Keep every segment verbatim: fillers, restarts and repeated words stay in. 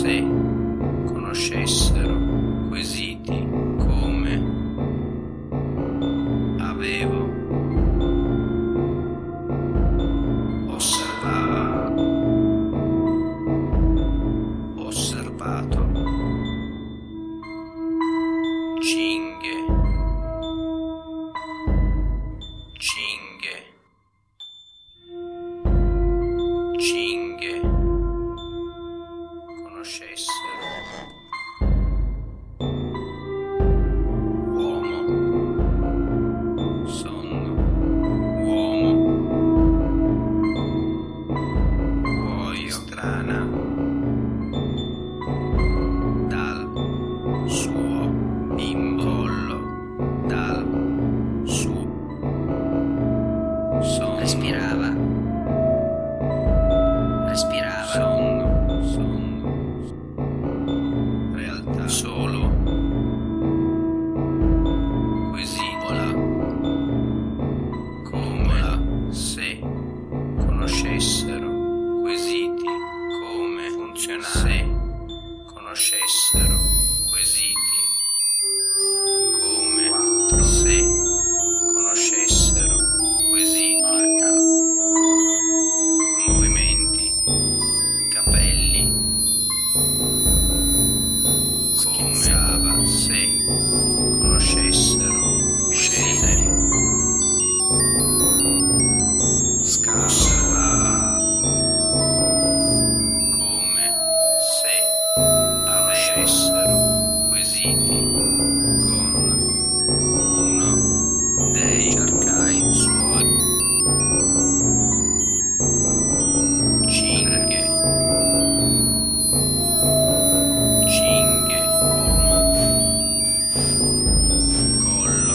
se conoscessero quesiti come avevo, osservava, osservato, cinghie, cinghie, cinghie, conoscessero, uomo, sonno, uomo, muoio, strana, dal suo imbollo, dal suo sonno, respirava, respirava, sonno, sonno, realtà, solo, quesivola, come, se conoscessero quesiti come funzionare, se conoscessero quesiti come quattro, se conoscessero quesiti movimenti, capelli, schizzava, se conoscessero quesiti, osservava, come se avessero quesiti con uno dei cercai suoi, cinghie, cinghie, uomo, collo,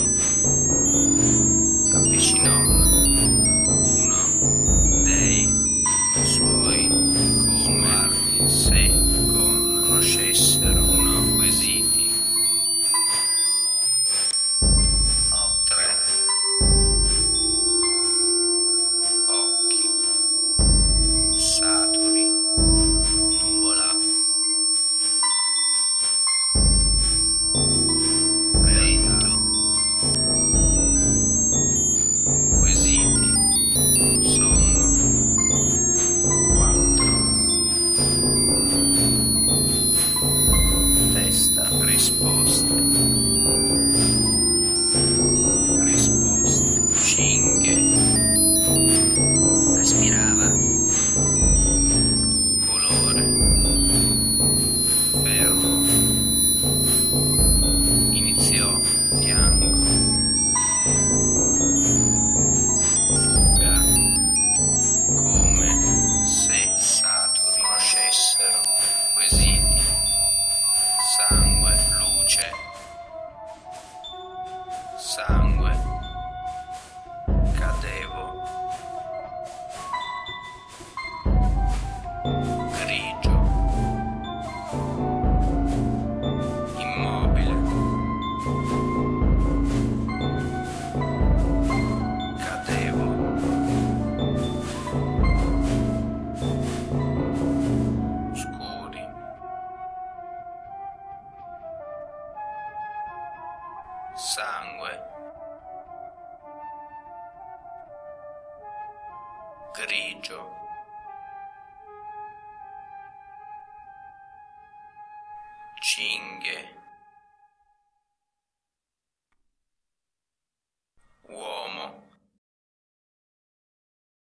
avvicinò uno dei suoi come se conoscessero uno quesiti. Ho tre occhi, saturi, nuvola, vento, quesiti, sonno, quattro, testa, risposte, risposte, cinghie, respirava, colore, fermo, iniziò, fianco, fuga, come se saturi conoscessero quesiti, sangue, luce, sangue, cadevo, grigio, immobile, cadevo, scuri, sangue, grigio,